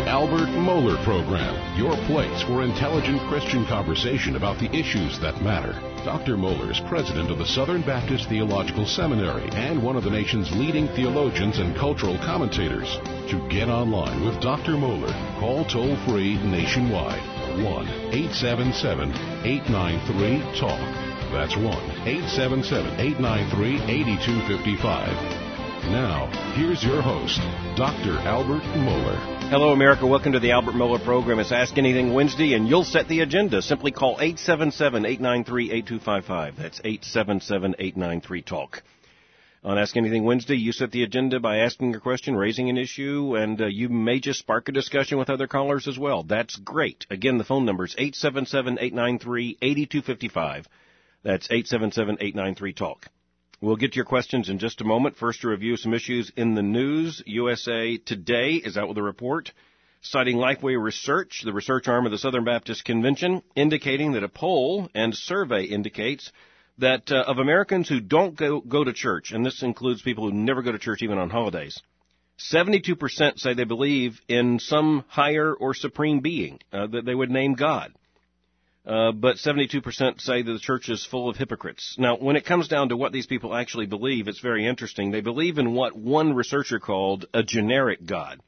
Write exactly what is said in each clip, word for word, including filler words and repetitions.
Albert Mohler Program, your place for intelligent Christian conversation about the issues that matter. Doctor Mohler is president of the Southern Baptist Theological Seminary and one of the nation's leading theologians and cultural commentators. To get online with Doctor Mohler, call toll-free nationwide, one eight seven seven, eight nine three, talk. That's one eight seven seven, eight nine three, eight two five five. Now, here's your host, Doctor Albert Mohler. Hello, America. Welcome to the Albert Mohler Program. It's Ask Anything Wednesday, and you'll set the agenda. Simply call eight seven seven, eight nine three, eight two five five. That's eight seven seven, eight nine three, talk. On Ask Anything Wednesday, you set the agenda by asking a question, raising an issue, and uh, you may just spark a discussion with other callers as well. That's great. Again, the phone number is eight seven seven, eight nine three, eight two five five. That's eight seven seven, eight nine three, talk. We'll get to your questions in just a moment. First, to review some issues in the news. U S A Today is out with a report citing Lifeway Research, the research arm of the Southern Baptist Convention, indicating that a poll and survey indicates that uh, of Americans who don't go, go to church, and this includes people who never go to church even on holidays, seventy-two percent say they believe in some higher or supreme being uh, that they would name God. Uh, but seventy-two percent say that the church is full of hypocrites. Now, when it comes down to what these people actually believe, it's very interesting. They believe in what one researcher called a generic God.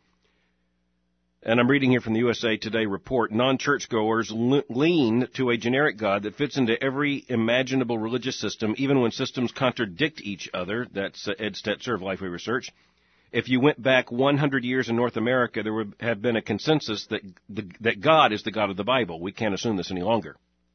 And I'm reading here from the U S A Today report, non-churchgoers le- lean to a generic God that fits into every imaginable religious system, even when systems contradict each other. That's uh, Ed Stetzer of Lifeway Research. If you went back one hundred years in North America, there would have been a consensus that the, that God is the God of the Bible. We can't assume this any longer.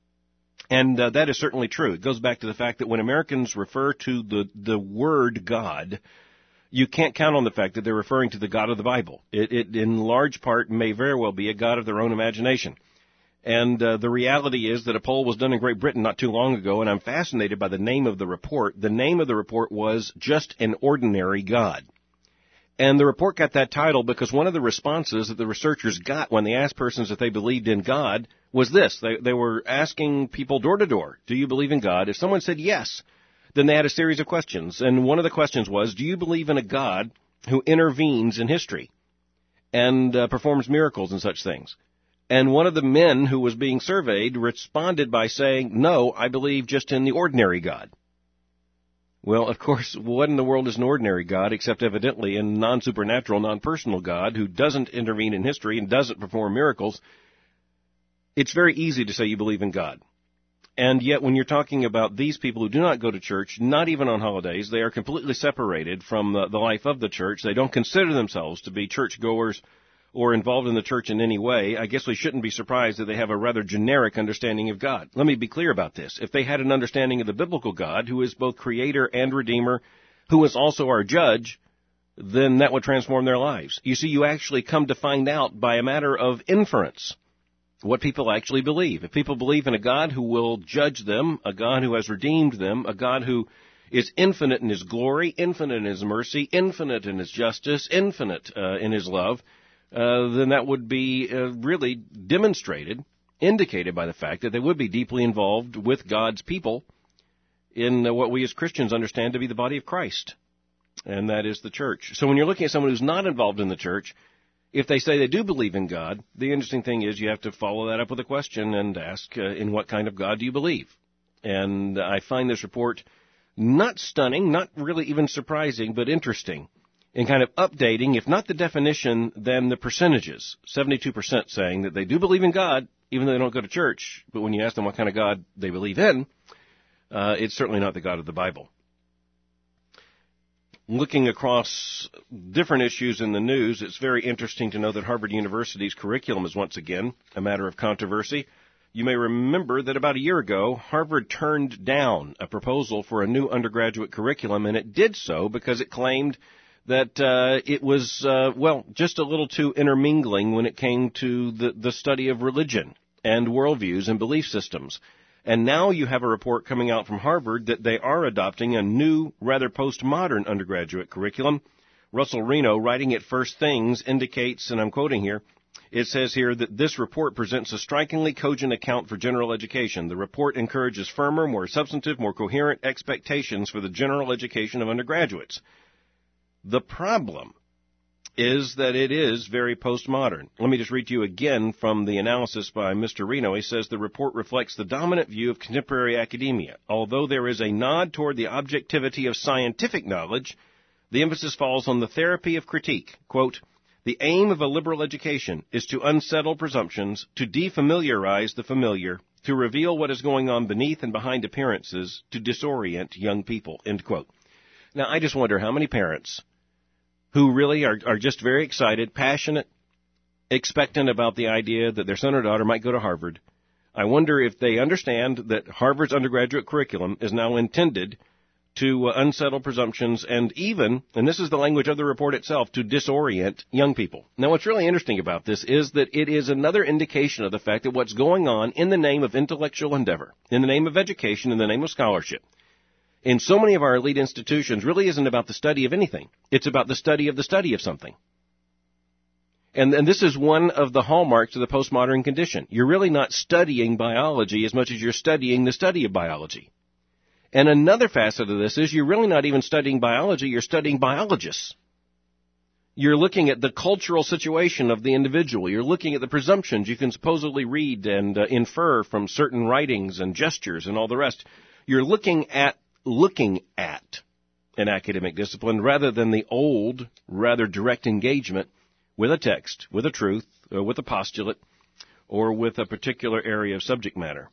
And uh, that is certainly true. It goes back to the fact that when Americans refer to the, the word God, you can't count on the fact that they're referring to the God of the Bible. It, it in large part, may very well be a God of their own imagination. And uh, the reality is that a poll was done in Great Britain not too long ago, and I'm fascinated by the name of the report. The name of the report was Just an Ordinary God. And the report got that title because one of the responses that the researchers got when they asked persons if they believed in God was this. They, they were asking people door to door, do you believe in God? If someone said yes, then they had a series of questions. And one of the questions was, do you believe in a God who intervenes in history and uh, performs miracles and such things? And one of the men who was being surveyed responded by saying, no, I believe just in the ordinary God. Well, of course, what in the world is an ordinary God except evidently a non-supernatural, non-personal God who doesn't intervene in history and doesn't perform miracles? It's very easy to say you believe in God. And yet when you're talking about these people who do not go to church, not even on holidays, they are completely separated from the, the life of the church. They don't consider themselves to be churchgoers or involved in the church in any way. I guess we shouldn't be surprised that they have a rather generic understanding of God. Let me be clear about this. If they had an understanding of the biblical God, who is both creator and redeemer, who is also our judge, then that would transform their lives. You see, you actually come to find out by a matter of inference what people actually believe. If people believe in a God who will judge them, a God who has redeemed them, a God who is infinite in his glory, infinite in his mercy, infinite in his justice, infinite uh, in his love, Uh, then that would be uh, really demonstrated, indicated by the fact that they would be deeply involved with God's people in uh, what we as Christians understand to be the body of Christ, and that is the church. So when you're looking at someone who's not involved in the church, if they say they do believe in God, the interesting thing is you have to follow that up with a question and ask, uh, in what kind of God do you believe? And I find this report not stunning, not really even surprising, but interesting, in kind of updating, if not the definition, then the percentages. seventy-two percent saying that they do believe in God, even though they don't go to church. But when you ask them what kind of God they believe in, uh, it's certainly not the God of the Bible. Looking across different issues in the news, it's very interesting to know that Harvard University's curriculum is once again a matter of controversy. You may remember that about a year ago, Harvard turned down a proposal for a new undergraduate curriculum, and it did so because it claimed that uh, it was, uh, well, just a little too intermingling when it came to the, the study of religion and worldviews and belief systems. And now you have a report coming out from Harvard that they are adopting a new, rather postmodern undergraduate curriculum. Russell Reno, writing at First Things, indicates, and I'm quoting here, it says here that this report presents a strikingly cogent account for general education. The report encourages firmer, more substantive, more coherent expectations for the general education of undergraduates. The problem is that it is very postmodern. Let me just read to you again from the analysis by Mister Reno. He says the report reflects the dominant view of contemporary academia. Although there is a nod toward the objectivity of scientific knowledge, the emphasis falls on the therapy of critique. Quote, the aim of a liberal education is to unsettle presumptions, to defamiliarize the familiar, to reveal what is going on beneath and behind appearances, to disorient young people, end quote. Now, I just wonder how many parents who really are, are just very excited, passionate, expectant about the idea that their son or daughter might go to Harvard. I wonder if they understand that Harvard's undergraduate curriculum is now intended to uh, unsettle presumptions and even, and this is the language of the report itself, to disorient young people. Now, what's really interesting about this is that it is another indication of the fact that what's going on in the name of intellectual endeavor, in the name of education, in the name of scholarship, in so many of our elite institutions really isn't about the study of anything. It's about the study of the study of something. And, and this is one of the hallmarks of the postmodern condition. You're really not studying biology as much as you're studying the study of biology. And another facet of this is you're really not even studying biology, you're studying biologists. You're looking at the cultural situation of the individual. You're looking at the presumptions you can supposedly read and uh, infer from certain writings and gestures and all the rest. You're looking at looking at an academic discipline rather than the old, rather direct engagement with a text, with a truth, or with a postulate, or with a particular area of subject matter.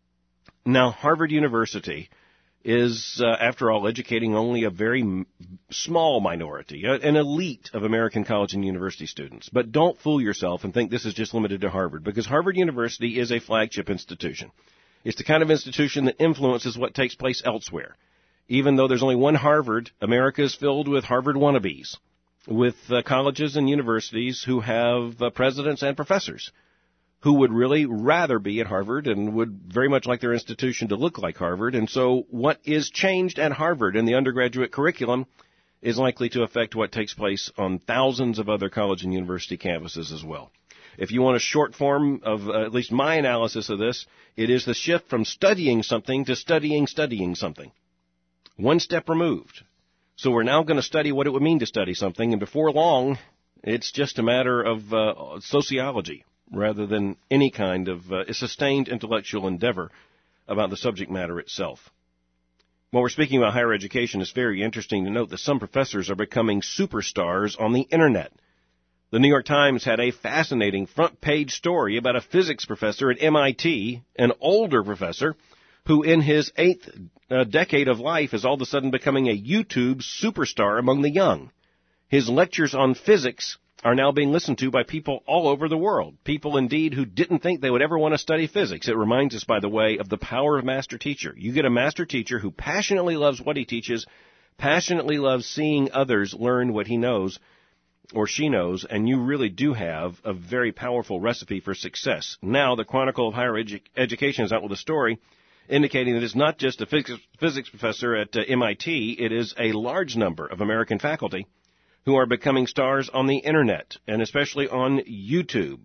Now, Harvard University is, uh, after all, educating only a very m- small minority, an elite of American college and university students. But don't fool yourself and think this is just limited to Harvard, because Harvard University is a flagship institution. It's the kind of institution that influences what takes place elsewhere. Even though there's only one Harvard, America is filled with Harvard wannabes, with uh, colleges and universities who have uh, presidents and professors who would really rather be at Harvard and would very much like their institution to look like Harvard. And so what is changed at Harvard in the undergraduate curriculum is likely to affect what takes place on thousands of other college and university campuses as well. If you want a short form of uh, at least my analysis of this, it is the shift from studying something to studying studying something. One step removed. So we're now going to study what it would mean to study something, and before long, it's just a matter of uh, sociology rather than any kind of uh, sustained intellectual endeavor about the subject matter itself. While we're speaking about higher education, it's very interesting to note that some professors are becoming superstars on the Internet. The New York Times had a fascinating front-page story about a physics professor at M I T, an older professor, who in his eighth uh, decade of life is all of a sudden becoming a YouTube superstar among the young. His lectures on physics are now being listened to by people all over the world, people indeed who didn't think they would ever want to study physics. It reminds us, by the way, of the power of master teacher. You get a master teacher who passionately loves what he teaches, passionately loves seeing others learn what he knows, or she knows, and you really do have a very powerful recipe for success. Now, the Chronicle of Higher Edu- Education is out with a story indicating that it's not just a phys- physics professor at uh, M I T, it is a large number of American faculty who are becoming stars on the Internet, and especially on YouTube.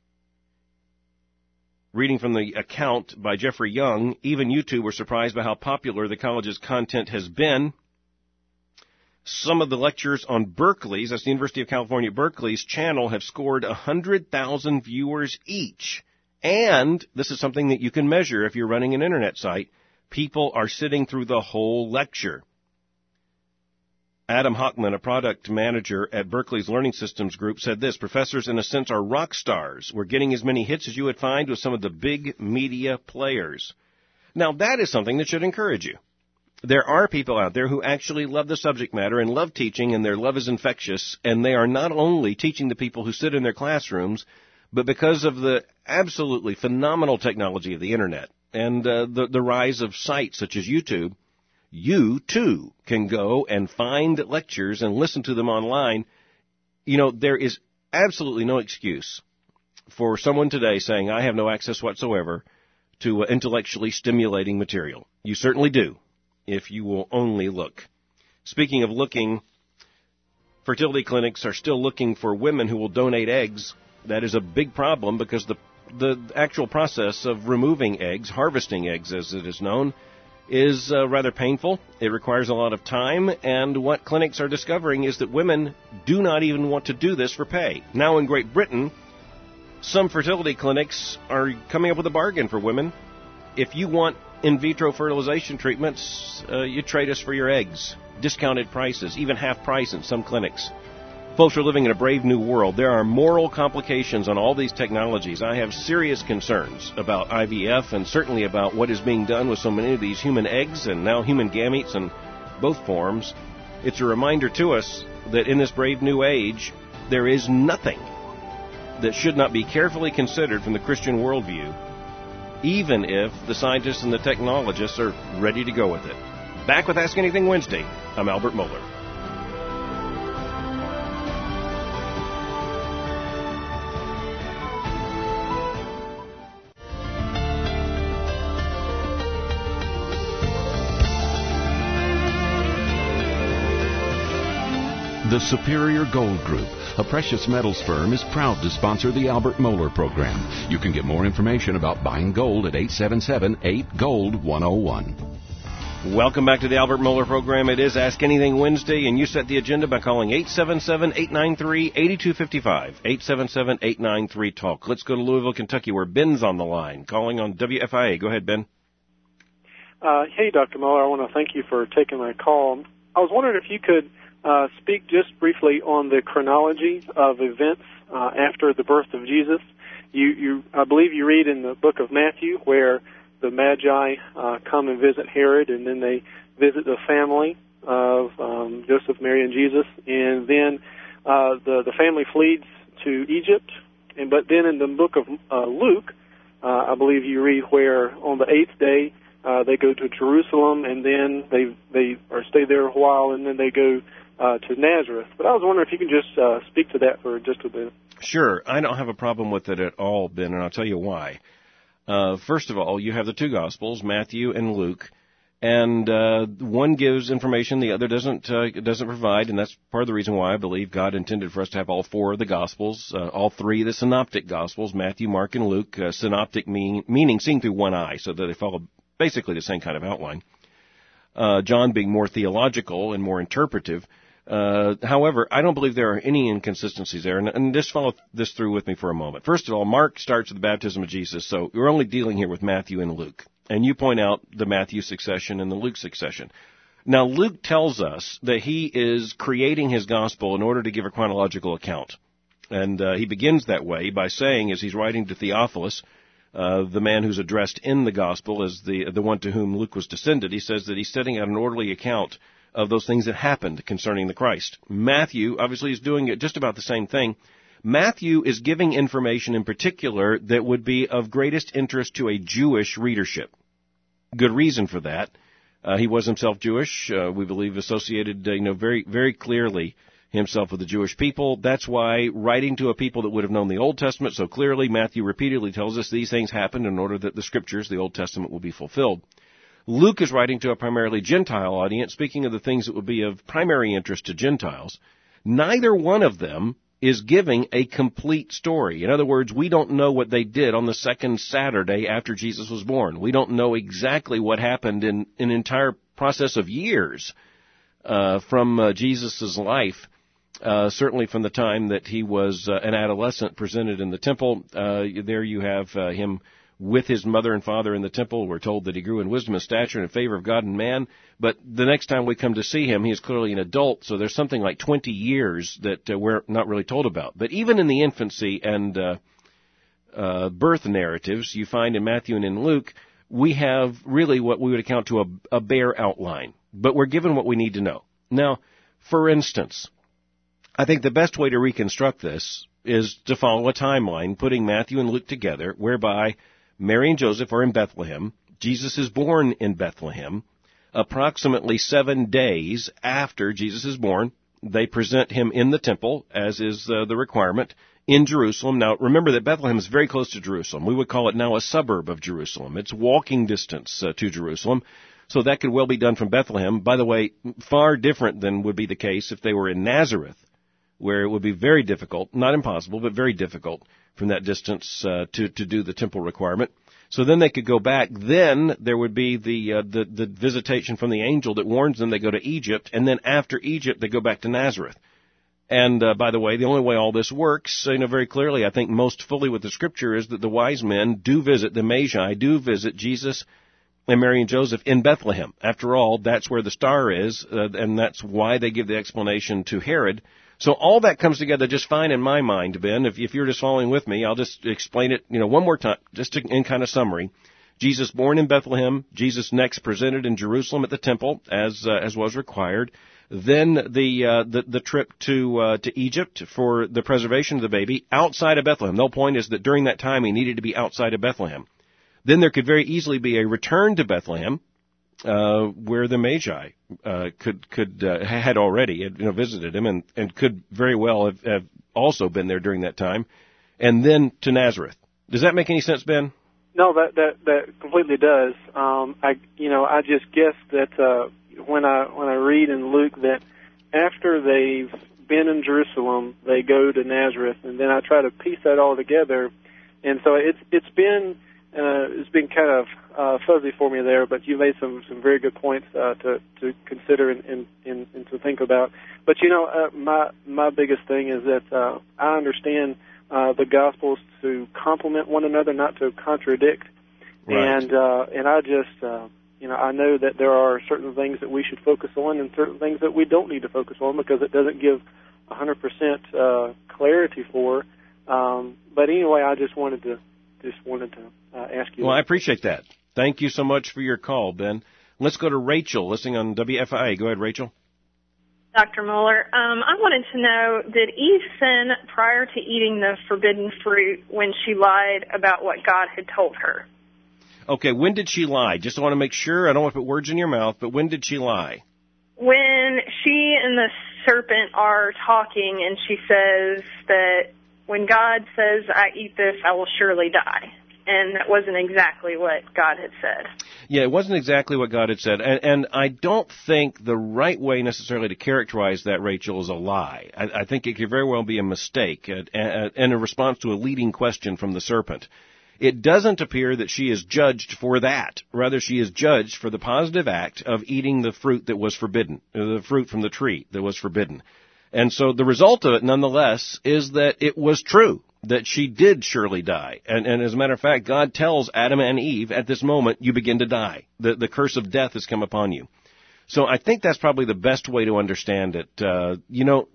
Reading from the account by Jeffrey Young, even YouTube were surprised by how popular the college's content has been. Some of the lectures on Berkeley's, that's the University of California, Berkeley's channel have scored one hundred thousand viewers each. And this is something that you can measure if you're running an Internet site. People are sitting through the whole lecture. Adam Hochman, a product manager at Berkeley's Learning Systems Group, said this: professors, in a sense, are rock stars. We're getting as many hits as you would find with some of the big media players. Now, that is something that should encourage you. There are people out there who actually love the subject matter and love teaching, and their love is infectious, and they are not only teaching the people who sit in their classrooms, but because of the absolutely phenomenal technology of the Internet and uh, the, the rise of sites such as YouTube, you, too, can go and find lectures and listen to them online. You know, there is absolutely no excuse for someone today saying, I have no access whatsoever to uh, intellectually stimulating material. You certainly do, if you will only look. Speaking of looking, fertility clinics are still looking for women who will donate eggs. That is a big problem because the the actual process of removing eggs, harvesting eggs as it is known, is uh, rather painful. It requires a lot of time, and what clinics are discovering is that women do not even want to do this for pay. Now in Great Britain, some fertility clinics are coming up with a bargain for women. If you want in vitro fertilization treatments, uh, you trade us for your eggs. Discounted prices, even half price in some clinics. Folks are living in a brave new world. There are moral complications on all these technologies. I have serious concerns about I V F and certainly about what is being done with so many of these human eggs and now human gametes in both forms. It's a reminder to us that in this brave new age, there is nothing that should not be carefully considered from the Christian worldview, even if the scientists and the technologists are ready to go with it. Back with Ask Anything Wednesday. I'm Albert Mohler. The Superior Gold Group, a precious metals firm, is proud to sponsor the Albert Mohler program. You can get more information about buying gold at eight seven seven, eight, gold, one oh one. Welcome back to the Albert Mohler program. It is Ask Anything Wednesday, and you set the agenda by calling eight seven seven, eight nine three, eight two five five, eight seven seven, eight nine three, talk. Let's go to Louisville, Kentucky, where Ben's on the line, calling on W F I A. Go ahead, Ben. Uh, hey, Doctor Mohler, I want to thank you for taking my call. I was wondering if you could Uh, speak just briefly on the chronology of events uh, after the birth of Jesus. You, you, I believe you read in the book of Matthew where the Magi uh, come and visit Herod, and then they visit the family of um, Joseph, Mary, and Jesus, and then uh, the the family flees to Egypt. And but then in the book of uh, Luke, uh, I believe you read where on the eighth day uh, they go to Jerusalem, and then they they or stay there a while, and then they go Uh, to Nazareth. But I was wondering if you can just uh, speak to that for just a bit. Sure. I don't have a problem with it at all, Ben, and I'll tell you why. Uh, first of all, you have the two Gospels, Matthew and Luke, and uh, one gives information the other doesn't uh, doesn't provide, and that's part of the reason why I believe God intended for us to have all four of the Gospels, uh, all three of the Synoptic Gospels, Matthew, Mark, and Luke, uh, synoptic mean, meaning seen through one eye, so that they follow basically the same kind of outline. Uh, John being more theological and more interpretive. Uh, however, I don't believe there are any inconsistencies there, and, and just follow this through with me for a moment. First of all, Mark starts with the baptism of Jesus, so we're only dealing here with Matthew and Luke. And you point out the Matthew succession and the Luke succession. Now, Luke tells us that he is creating his gospel in order to give a chronological account. And uh, he begins that way by saying, as he's writing to Theophilus, uh, the man who's addressed in the gospel as the, the one to whom Luke was descended, he says that he's setting out an orderly account of those things that happened concerning the Christ. Matthew, obviously, is doing it just about the same thing. Matthew is giving information in particular that would be of greatest interest to a Jewish readership. Good reason for that. Uh, he was himself Jewish, uh, we believe associated, uh, you know, very, very clearly himself with the Jewish people. That's why writing to a people that would have known the Old Testament so clearly, Matthew repeatedly tells us these things happened in order that the Scriptures, the Old Testament, will be fulfilled. Luke is writing to a primarily Gentile audience, speaking of the things that would be of primary interest to Gentiles. Neither one of them is giving a complete story. In other words, we don't know what they did on the second Saturday after Jesus was born. We don't know exactly what happened in an entire process of years uh, from uh, Jesus' life, uh, certainly from the time that he was uh, an adolescent presented in the temple. Uh, there you have uh, him with his mother and father in the temple. We're told that he grew in wisdom and stature and in favor of God and man. But the next time we come to see him, he is clearly an adult, so there's something like twenty years that uh, we're not really told about. But even in the infancy and uh, uh, birth narratives you find in Matthew and in Luke, we have really what we would account to a, a bare outline. But we're given what we need to know. Now, for instance, I think the best way to reconstruct this is to follow a timeline, putting Matthew and Luke together, whereby Mary and Joseph are in Bethlehem. Jesus is born in Bethlehem. Approximately seven days after Jesus is born, they present him in the temple, as is uh, the requirement, in Jerusalem. Now, remember that Bethlehem is very close to Jerusalem. We would call it now a suburb of Jerusalem. It's walking distance uh, to Jerusalem, so that could well be done from Bethlehem. By the way, far different than would be the case if they were in Nazareth, where it would be very difficult, not impossible, but very difficult from that distance uh, to, to do the temple requirement. So then they could go back. Then there would be the, uh, the the visitation from the angel that warns them they go to Egypt, and then after Egypt they go back to Nazareth. And uh, by the way, the only way all this works, you know, very clearly, I think most fully with the Scripture, is that the wise men do visit, the Magi do visit Jesus and Mary and Joseph in Bethlehem. After all, that's where the star is, uh, and that's why they give the explanation to Herod. So all that comes together just fine in my mind, Ben. If, if you're just following with me, I'll just explain it, you know, one more time, just to, in kind of summary. Jesus born in Bethlehem. Jesus next presented in Jerusalem at the temple, as uh, as was required. Then the uh, the, the trip to uh, to Egypt for the preservation of the baby outside of Bethlehem. The whole point is that during that time he needed to be outside of Bethlehem. Then there could very easily be a return to Bethlehem, Uh, where the Magi uh, could could uh, had already you know visited him and, and could very well have, have also been there during that time, and then to Nazareth. Does that make any sense, Ben? No, that that that completely does. Um, I you know I just guess that uh, when I when I read in Luke that after they've been in Jerusalem, they go to Nazareth, and then I try to piece that all together, and so it's it's been. Uh, it's been kind of uh, fuzzy for me there, but you made some, some very good points uh, to, to consider and, and, and, and to think about. But, you know, uh, my my biggest thing is that uh, I understand uh, the Gospels to complement one another, not to contradict. Right. And, uh, and I just, uh, you know, I know that there are certain things that we should focus on and certain things that we don't need to focus on because it doesn't give one hundred percent uh, clarity for. Um, but anyway, I just wanted to just wanted to uh, ask you. Well, I appreciate that. Thank you so much for your call, Ben. Let's go to Rachel, listening on W F I A. Go ahead, Rachel. Doctor Mueller, um, I wanted to know, did Eve sin prior to eating the forbidden fruit when she lied about what God had told her? Okay, when did she lie? Just want to make sure. I don't want to put words in your mouth, but when did she lie? When she and the serpent are talking and she says that when God says, I eat this, I will surely die. And that wasn't exactly what God had said. Yeah, it wasn't exactly what God had said. And, and I don't think the right way necessarily to characterize that, Rachel, is a lie. I, I think it could very well be a mistake and a response to a leading question from the serpent. It doesn't appear that she is judged for that. Rather, she is judged for the positive act of eating the fruit that was forbidden, the fruit from the tree that was forbidden. And so the result of it, nonetheless, is that it was true, that she did surely die. And, and as a matter of fact, God tells Adam and Eve, at this moment, you begin to die. The, the curse of death has come upon you. So I think that's probably the best way to understand it. Uh, you know,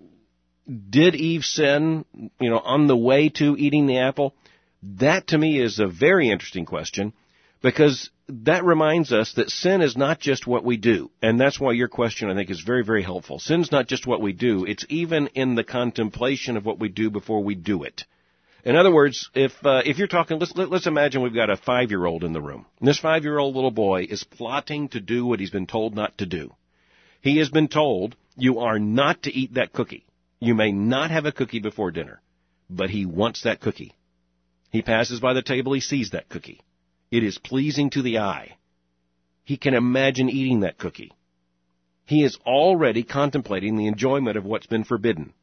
did Eve sin, you know, on the way to eating the apple? That, to me, is a very interesting question, because that reminds us that sin is not just what we do. And that's why your question, I think, is very, very helpful. Sin's not just what we do. It's even in the contemplation of what we do before we do it. In other words, if uh, if you're talking, let's let's imagine we've got a five-year-old in the room. And this five-year-old little boy is plotting to do what he's been told not to do. He has been told, you are not to eat that cookie. You may not have a cookie before dinner. But he wants that cookie. He passes by the table, he sees that cookie. It is pleasing to the eye. He can imagine eating that cookie. He is already contemplating the enjoyment of what's been forbidden.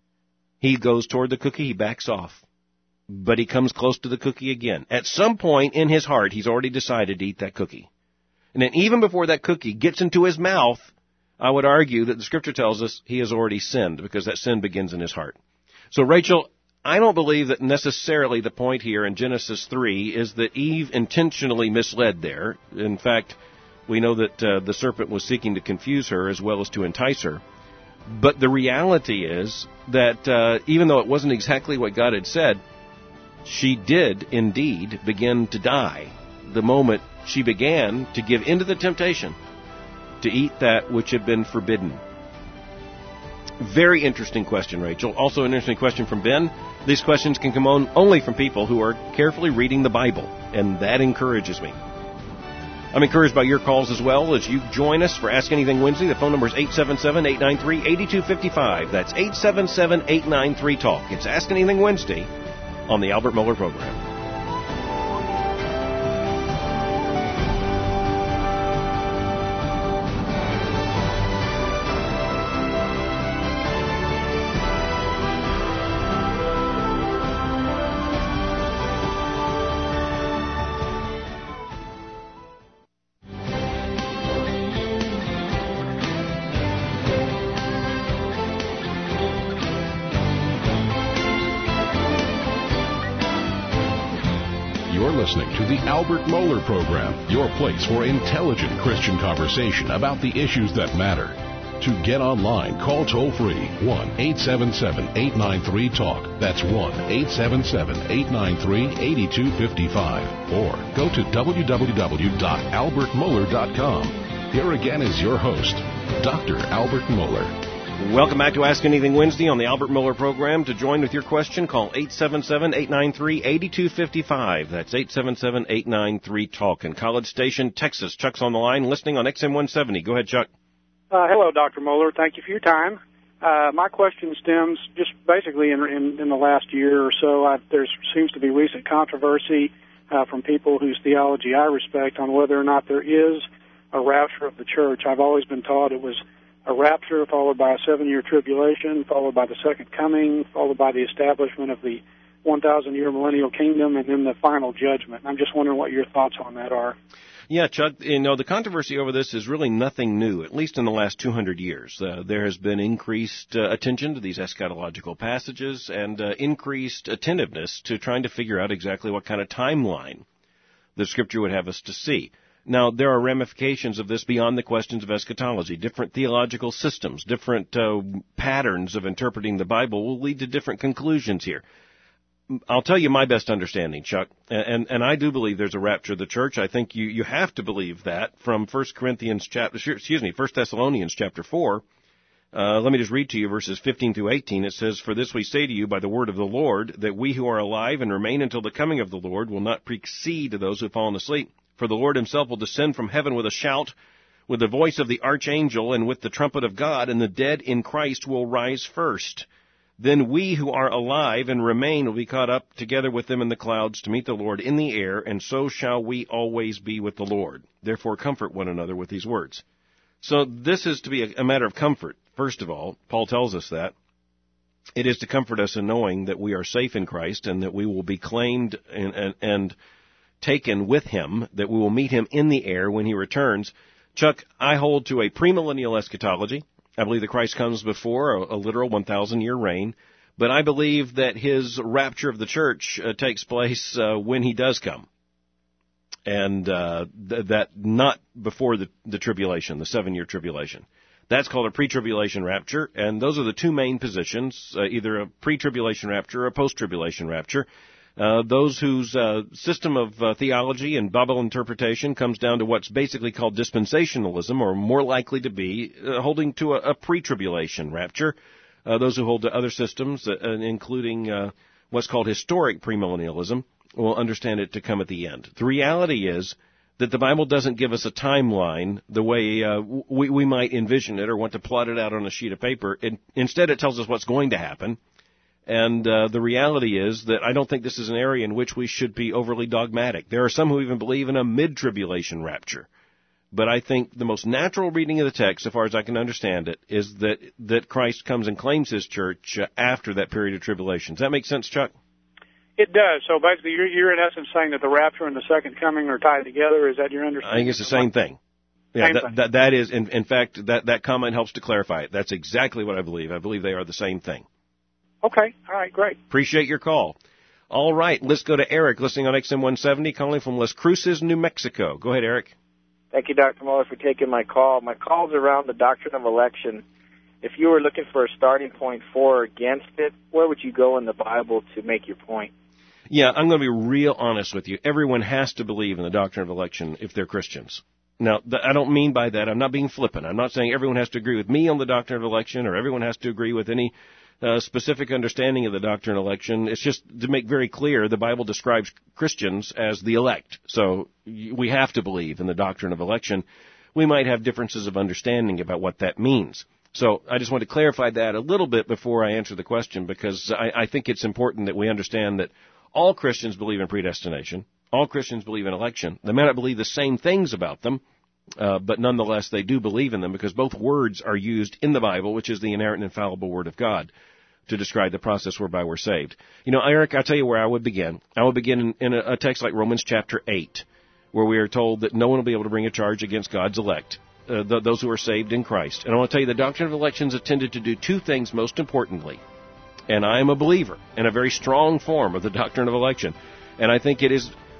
He goes toward the cookie, he backs off. But he comes close to the cookie again. At some point in his heart, he's already decided to eat that cookie. And then even before that cookie gets into his mouth, I would argue that the Scripture tells us he has already sinned, because that sin begins in his heart. So, Rachel, I don't believe that necessarily the point here in Genesis three is that Eve intentionally misled there. In fact, we know that uh, the serpent was seeking to confuse her as well as to entice her. But the reality is that uh, even though it wasn't exactly what God had said, she did indeed begin to die the moment she began to give into the temptation to eat that which had been forbidden. Very interesting question, Rachel. Also an interesting question from Ben. These questions can come on only from people who are carefully reading the Bible, and that encourages me. I'm encouraged by your calls as well as you join us for Ask Anything Wednesday. The phone number is eight seven seven, eight nine three, eight two five five. That's eight seven seven, eight nine three, TALK. It's Ask Anything Wednesday on the Albert Mohler Program. listening to the Albert Mohler Program, your place for intelligent Christian conversation about the issues that matter. To get online, call toll-free one eight seven seven, eight nine three, TALK. That's one eight seven seven, eight nine three, eight two five five. Or go to w w w dot albert mohler dot com. Here again is your host, Doctor Albert Mohler. Welcome back to Ask Anything Wednesday on the Albert Mohler Program. To join with your question, call eight seven seven, eight nine three, eight two five five. That's eight seven seven, eight nine three, TALK. In College Station, Texas. Chuck's on the line, listening on X M one seventy. Go ahead, Chuck. Uh, hello, Doctor Mohler. Thank you for your time. Uh, my question stems just basically in, in, in the last year or so. I, there seems to be recent controversy uh, from people whose theology I respect on whether or not there is a rapture of the church. I've always been taught it was a rapture followed by a seven-year tribulation, followed by the second coming, followed by the establishment of the one thousand year millennial kingdom, and then the final judgment. I'm just wondering what your thoughts on that are. Yeah, Chuck, you know, the controversy over this is really nothing new, at least in the last two hundred years. Uh, there has been increased uh, attention to these eschatological passages and uh, increased attentiveness to trying to figure out exactly what kind of timeline the Scripture would have us to see. Now, there are ramifications of this beyond the questions of eschatology. Different theological systems, different uh, patterns of interpreting the Bible will lead to different conclusions here. I'll tell you my best understanding, Chuck, and and I do believe there's a rapture of the church. I think you, you have to believe that from First Corinthians chapter, excuse me, First Thessalonians chapter four. Uh, let me just read to you verses fifteen through eighteen. It says, "For this we say to you by the word of the Lord, that we who are alive and remain until the coming of the Lord will not precede those who have fallen asleep. For the Lord himself will descend from heaven with a shout, with the voice of the archangel, and with the trumpet of God, and the dead in Christ will rise first. Then we who are alive and remain will be caught up together with them in the clouds to meet the Lord in the air, and so shall we always be with the Lord. Therefore comfort one another with these words." So this is to be a, a matter of comfort. First of all, Paul tells us that. It is to comfort us in knowing that we are safe in Christ and that we will be claimed and, and, and taken with him, that we will meet him in the air when he returns. Chuck, I hold to a premillennial eschatology. I believe that Christ comes before a, a literal one thousand year reign, but I believe that his rapture of the church uh, takes place uh, when he does come, and uh, th- that not before the, the tribulation, the seven-year tribulation. That's called a pre-tribulation rapture, and those are the two main positions, uh, either a pre-tribulation rapture or a post-tribulation rapture. Uh, those whose uh, system of uh, theology and Bible interpretation comes down to what's basically called dispensationalism, or more likely to be uh, holding to a, a pre-tribulation rapture. Uh, those who hold to other systems, uh, including uh, what's called historic premillennialism, will understand it to come at the end. The reality is that the Bible doesn't give us a timeline the way uh, we, we might envision it or want to plot it out on a sheet of paper. It, instead, it tells us what's going to happen. And uh, the reality is that I don't think this is an area in which we should be overly dogmatic. There are some who even believe in a mid-tribulation rapture. But I think the most natural reading of the text, as far as I can understand it, is that, that Christ comes and claims his church uh, after that period of tribulation. Does that make sense, Chuck? It does. So basically, you're, you're in essence saying that the rapture and the second coming are tied together. Is that your understanding? I think it's the same thing. Yeah, same that, thing. that, that is, in, in fact, that, that comment helps to clarify it. That's exactly what I believe. I believe they are the same thing. Okay. All right. Great. Appreciate your call. All right. Let's go to Eric, listening on X M one seventy, calling from Las Cruces, New Mexico. Go ahead, Eric. Thank you, Doctor Mohler, for taking my call. My call is around the doctrine of election. If you were looking for a starting point for or against it, where would you go in the Bible to make your point? Yeah, I'm going to be real honest with you. Everyone has to believe in the doctrine of election if they're Christians. Now, th- I don't mean by that, I'm not being flippant. I'm not saying everyone has to agree with me on the doctrine of election or everyone has to agree with any uh, specific understanding of the doctrine of election. It's just to make very clear the Bible describes Christians as the elect. So we have to believe in the doctrine of election. We might have differences of understanding about what that means. So I just want to clarify that a little bit before I answer the question, because I, I think it's important that we understand that all Christians believe in predestination. All Christians believe in election. They may not believe the same things about them, uh, but nonetheless they do believe in them because both words are used in the Bible, which is the inerrant and infallible Word of God, to describe the process whereby we're saved. You know, Eric, I'll tell you where I would begin. I would begin in, in a, a text like Romans chapter eight, where we are told that no one will be able to bring a charge against God's elect, uh, th- those who are saved in Christ. And I want to tell you the doctrine of election is intended to do two things most importantly. And I am a believer in a very strong form of the doctrine of election. And I think it is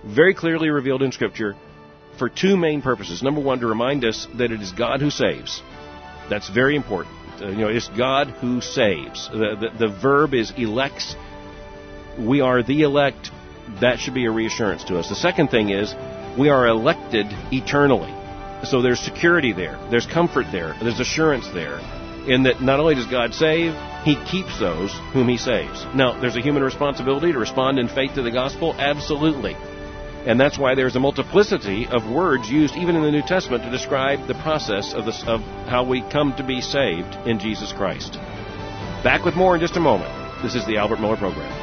very clearly revealed in Scripture for two main purposes. Number one, to remind us that it is God who saves. That's very important. Uh, you know, it's God who saves. The, the, the verb is elects. We are the elect. That should be a reassurance to us. The second thing is we are elected eternally. So there's security there. There's comfort there. There's assurance there. In that not only does God save, He keeps those whom He saves. Now, there's a human responsibility to respond in faith to the gospel? Absolutely. And that's why there's a multiplicity of words used even in the New Testament to describe the process of, this, of how we come to be saved in Jesus Christ. Back with more in just a moment. This is the Albert Miller Program.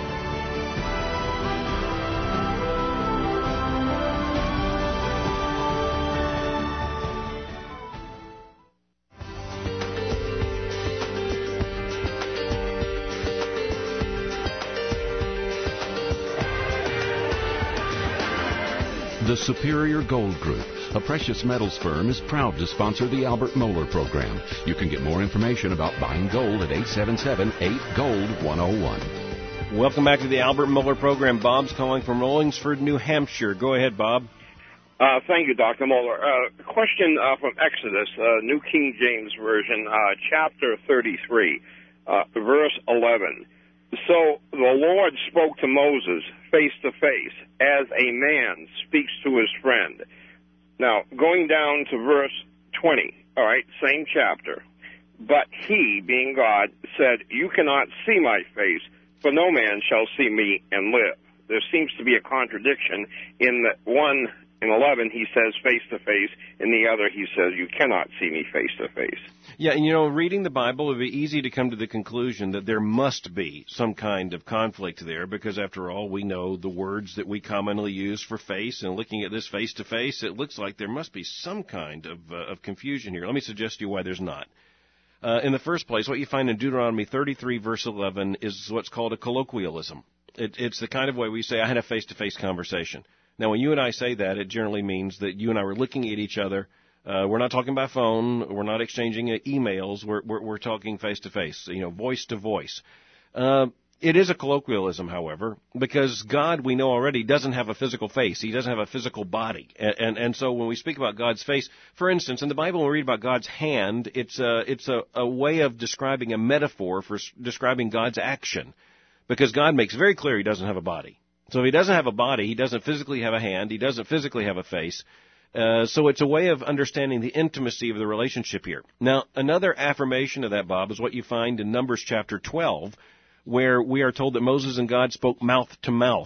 The Superior Gold Group, a precious metals firm, is proud to sponsor the Albert Mohler program. You can get more information about buying gold at eight seven seven, eight gold, one oh one. Welcome back to the Albert Mohler program. Bob's calling from Rollingsford, New Hampshire. Go ahead, Bob. Uh, thank you, Doctor Mohler. Uh, question uh, from Exodus, uh, New King James Version, uh, chapter thirty-three, uh, verse eleven. So the Lord spoke to Moses face to face, as a man speaks to his friend. Now, going down to verse twenty, all right, same chapter. But he, being God, said, you cannot see my face, for no man shall see me and live. There seems to be a contradiction in that one, in eleven, he says face to face, in the other he says, you cannot see me face to face. Yeah, and you know, reading the Bible, it would be easy to come to the conclusion that there must be some kind of conflict there, because after all, we know the words that we commonly use for face, and looking at this face to face, it looks like there must be some kind of, uh, of confusion here. Let me suggest to you why there's not. Uh, in the first place, what you find in Deuteronomy thirty-three, verse eleven, is what's called a colloquialism. It, it's the kind of way we say, I had a face-to-face conversation. Now, when you and I say that, it generally means that you and I were looking at each other. Uh, we're not talking by phone. We're not exchanging uh, emails. We're, we're, we're talking face-to-face, you know, voice-to-voice. Uh, it is a colloquialism, however, because God, we know already, doesn't have a physical face. He doesn't have a physical body. And, and, and so when we speak about God's face, for instance, in the Bible, when we read about God's hand, it's a, it's a, a way of describing a metaphor for s- describing God's action, because God makes very clear He doesn't have a body. So if He doesn't have a body, He doesn't physically have a hand, He doesn't physically have a face. Uh, so it's a way of understanding the intimacy of the relationship here. Now, another affirmation of that, Bob, is what you find in Numbers chapter twelve, where we are told that Moses and God spoke mouth to mouth.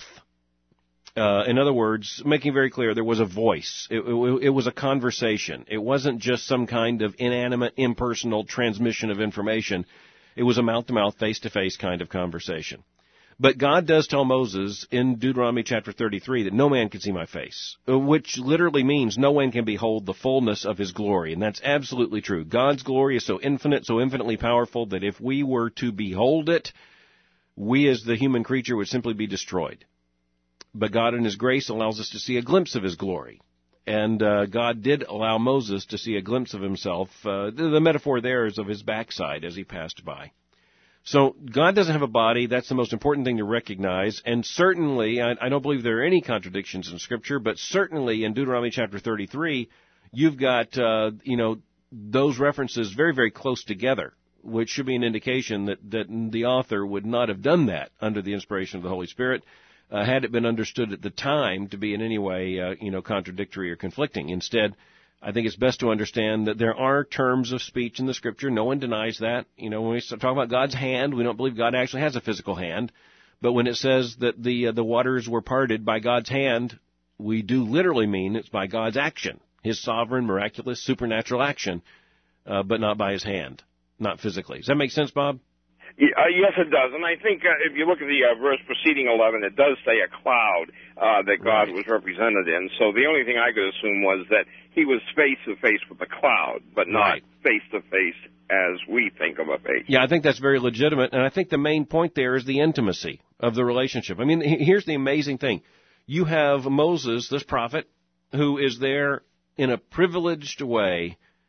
Uh, in other words, making very clear there was a voice. It, it, it was a conversation. It wasn't just some kind of inanimate, impersonal transmission of information. It was a mouth-to-mouth, face-to-face kind of conversation. But God does tell Moses in Deuteronomy chapter thirty-three that no man can see my face, which literally means no one can behold the fullness of His glory. And that's absolutely true. God's glory is so infinite, so infinitely powerful, that if we were to behold it, we as the human creature would simply be destroyed. But God in His grace allows us to see a glimpse of His glory. And uh, God did allow Moses to see a glimpse of Himself. Uh, the, the metaphor there is of His backside as He passed by. So God doesn't have a body. That's the most important thing to recognize. And certainly, I, I don't believe there are any contradictions in Scripture, but certainly in Deuteronomy chapter thirty-three, you've got, uh, you know, those references very, very close together, which should be an indication that, that the author would not have done that under the inspiration of the Holy Spirit, uh, had it been understood at the time to be in any way, uh, you know, contradictory or conflicting. Instead, I think it's best to understand that there are terms of speech in the Scripture. No one denies that. You know, when we talk about God's hand, we don't believe God actually has a physical hand. But when it says that the uh, the waters were parted by God's hand, we do literally mean it's by God's action, His sovereign, miraculous, supernatural action, uh, but not by His hand, not physically. Does that make sense, Bob? Yeah, uh, yes, it does. And I think uh, if you look at the uh, verse preceding eleven, it does say a cloud uh, that God right. was represented in. So the only thing I could assume was that He was face-to-face with the cloud, but not right. face-to-face as we think of a face. Yeah, I think that's very legitimate. And I think the main point there is the intimacy of the relationship. I mean, here's the amazing thing. You have Moses, this prophet, who is there in a privileged way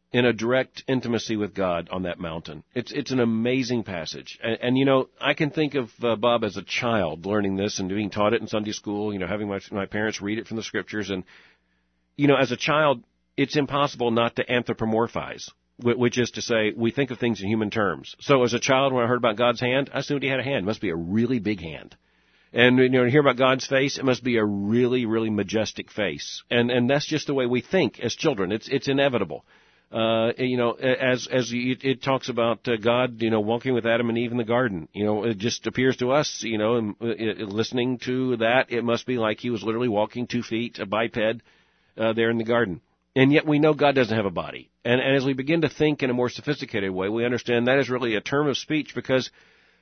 in a direct intimacy with God on that mountain. It's it's an amazing passage. And, and you know, I can think of uh, Bob as a child learning this and being taught it in Sunday school, you know, having my, my parents read it from the Scriptures. And, you know, as a child, it's impossible not to anthropomorphize, which is to say we think of things in human terms. So as a child, when I heard about God's hand, I assumed he had a hand. It must be a really big hand. And, you know, to hear about God's face, it must be a really, really majestic face. And and that's just the way we think as children. It's it's inevitable. Uh, you know, as as you, it talks about uh, God, you know, walking with Adam and Eve in the garden. You know, it just appears to us, you know, and, uh, listening to that, it must be like he was literally walking two feet, a biped, uh, there in the garden. And yet we know God doesn't have a body. And, and as we begin to think in a more sophisticated way, we understand that is really a term of speech because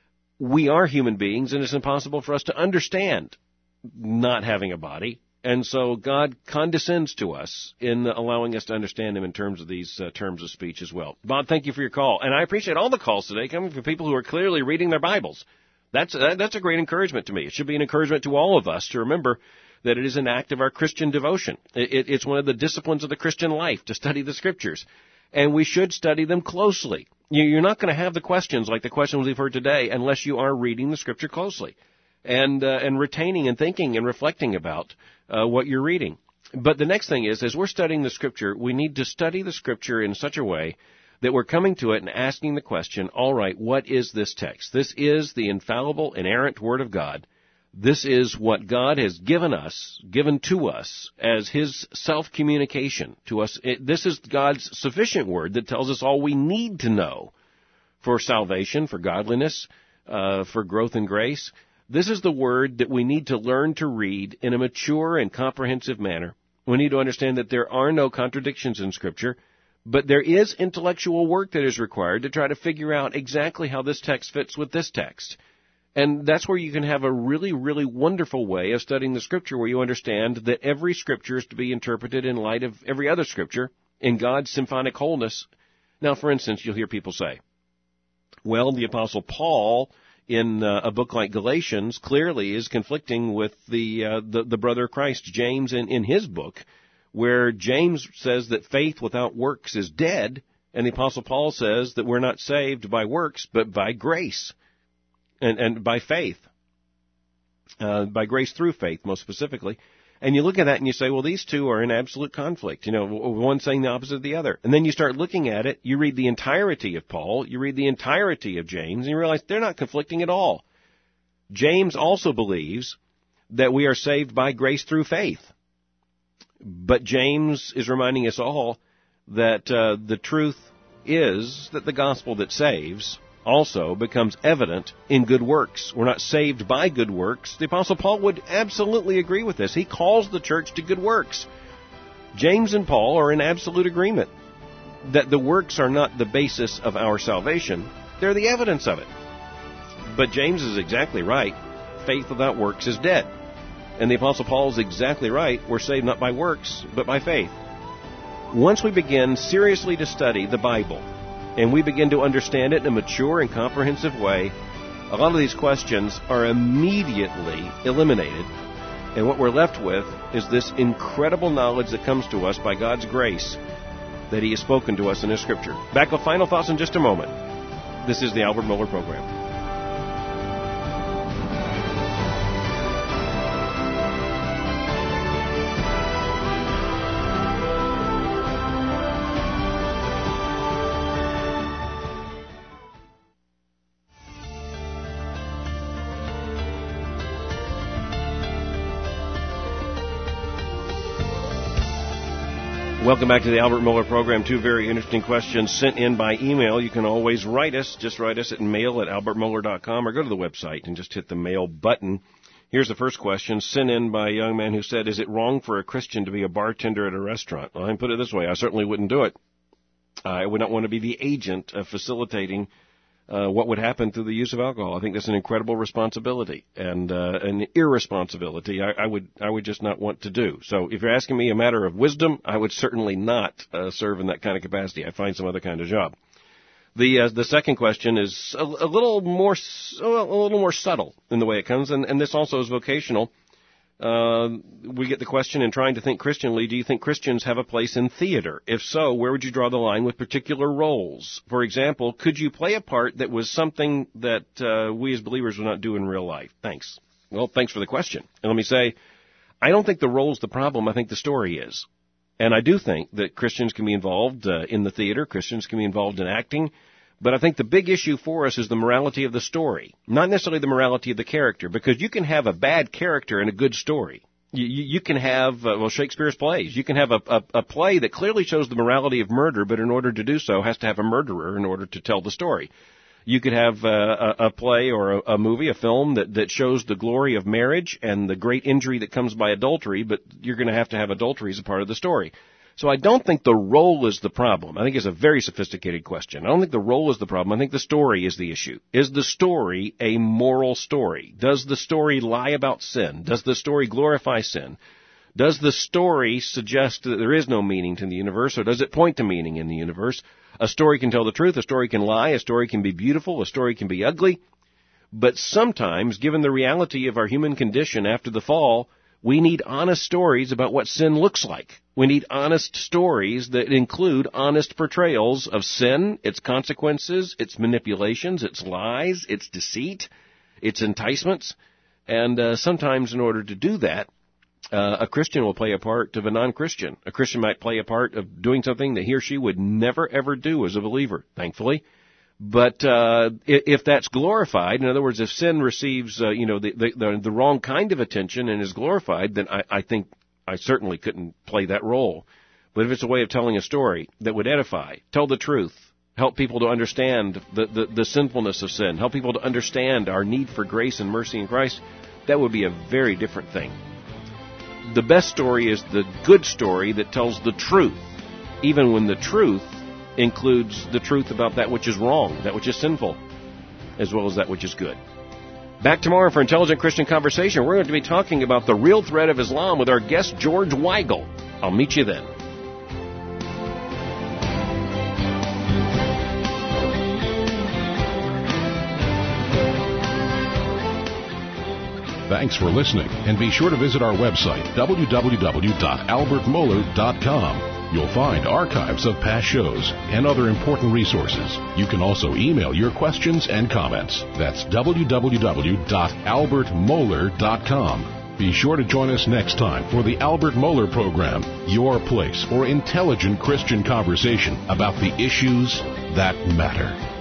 we are human beings, and it's impossible for us to understand not having a body. And so God condescends to us in allowing us to understand him in terms of these uh, terms of speech as well. Bob, thank you for your call. And I appreciate all the calls today coming from people who are clearly reading their Bibles. That's, uh, that's a great encouragement to me. It should be an encouragement to all of us to remember that it is an act of our Christian devotion. It, it, it's one of the disciplines of the Christian life to study the Scriptures. And we should study them closely. You're not going to have the questions like the questions we've heard today unless you are reading the Scripture closely and uh, and retaining and thinking and reflecting about uh, what you're reading. But the next thing is, as we're studying the Scripture, we need to study the Scripture in such a way that we're coming to it and asking the question, all right, what is this text? This is the infallible, inerrant Word of God. This is what God has given us, given to us as his self-communication to us. It, this is God's sufficient word that tells us all we need to know for salvation, for godliness, uh, for growth in grace. This is the word that we need to learn to read in a mature and comprehensive manner. We need to understand that there are no contradictions in Scripture, but there is intellectual work that is required to try to figure out exactly how this text fits with this text. And that's where you can have a really, really wonderful way of studying the Scripture where you understand that every Scripture is to be interpreted in light of every other Scripture in God's symphonic wholeness. Now, for instance, you'll hear people say, well, the Apostle Paul in uh, a book like Galatians clearly is conflicting with the uh, the, the brother of Christ, James, in, in his book, where James says that faith without works is dead, and the Apostle Paul says that we're not saved by works, but by grace. And, and by faith, uh, by grace through faith, most specifically. And you look at that and you say, well, these two are in absolute conflict. You know, one saying the opposite of the other. And then you start looking at it, you read the entirety of Paul, you read the entirety of James, and you realize they're not conflicting at all. James also believes that we are saved by grace through faith. But James is reminding us all that uh, the truth is that the gospel that saves also becomes evident in good works. We're not saved by good works. The Apostle Paul would absolutely agree with this. He calls the church to good works. James and Paul are in absolute agreement that the works are not the basis of our salvation. They're the evidence of it. But James is exactly right. Faith without works is dead. And the Apostle Paul is exactly right. We're saved not by works, but by faith. Once we begin seriously to study the Bible, and we begin to understand it in a mature and comprehensive way, a lot of these questions are immediately eliminated. And what we're left with is this incredible knowledge that comes to us by God's grace that he has spoken to us in his Scripture. Back with final thoughts in just a moment. This is the Albert Mohler Program. Welcome back to the Albert Mohler Program. Two very interesting questions sent in by email. You can always write us. Just write us at mail at albert mohler dot com or go to the website and just hit the mail button. Here's the first question sent in by a young man who said, is it wrong for a Christian to be a bartender at a restaurant? Well, I can put it this way. I certainly wouldn't do it. I would not want to be the agent of facilitating uh, what would happen through the use of alcohol. I think that's an incredible responsibility and uh, an irresponsibility I, I would I would just not want to do. So if you're asking me a matter of wisdom, I would certainly not uh, serve in that kind of capacity. I'd find some other kind of job. The uh, the second question is a, a little more a little more subtle in the way it comes, and, and this also is vocational. Uh, we get the question in Trying to Think Christianly, do you think Christians have a place in theater? If so, where would you draw the line with particular roles? For example, could you play a part that was something that uh, we as believers would not do in real life? Thanks. Well, thanks for the question. And let me say, I don't think the role's the problem. I think the story is. And I do think that Christians can be involved uh, in the theater. Christians can be involved in acting. But I think the big issue for us is the morality of the story, not necessarily the morality of the character, because you can have a bad character in a good story. You, you, you can have, uh, well, Shakespeare's plays. You can have a, a, a play that clearly shows the morality of murder, but in order to do so has to have a murderer in order to tell the story. You could have uh, a, a play or a, a movie, a film that, that shows the glory of marriage and the great injury that comes by adultery, but you're going to have to have adultery as a part of the story. So I don't think the role is the problem. I think it's a very sophisticated question. I don't think the role is the problem. I think the story is the issue. Is the story a moral story? Does the story lie about sin? Does the story glorify sin? Does the story suggest that there is no meaning to the universe, or does it point to meaning in the universe? A story can tell the truth, a story can lie, a story can be beautiful, a story can be ugly. But sometimes, given the reality of our human condition after the fall, we need honest stories about what sin looks like. We need honest stories that include honest portrayals of sin, its consequences, its manipulations, its lies, its deceit, its enticements. And uh, sometimes in order to do that, uh, a Christian will play a part of a non-Christian. A Christian might play a part of doing something that he or she would never, ever do as a believer, thankfully. But uh, if that's glorified, in other words, if sin receives, uh, you know, the, the the wrong kind of attention and is glorified, then I, I think I certainly couldn't play that role. But if it's a way of telling a story that would edify, tell the truth, help people to understand the, the, the sinfulness of sin, help people to understand our need for grace and mercy in Christ, that would be a very different thing. The best story is the good story that tells the truth, even when the truth includes the truth about that which is wrong, that which is sinful, as well as that which is good. Back tomorrow for Intelligent Christian Conversation. We're going to be talking about the real threat of Islam with our guest, George Weigel. I'll meet you then. Thanks for listening, and be sure to visit our website, w w w dot albert mohler dot com. You'll find archives of past shows and other important resources. You can also email your questions and comments. That's w w w dot albert mohler dot com. Be sure to join us next time for the Albert Mohler Program, your place for intelligent Christian conversation about the issues that matter.